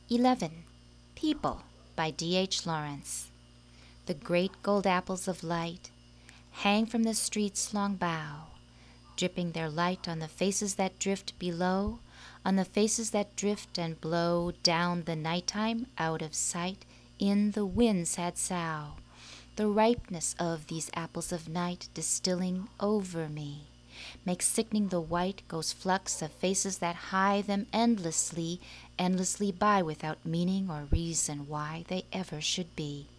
11. People by D.H. Lawrence. The great gold apples of light hang from the street's long bough, dripping their light on the faces that drift below, on the faces that drift and blow down the night-time, out of sight, in the wind's sad sough. The ripeness of these apples of night distilling over me makes sickening the white ghost flux of faces that hie them endlessly, endlessly by without meaning or reason why they ever should be.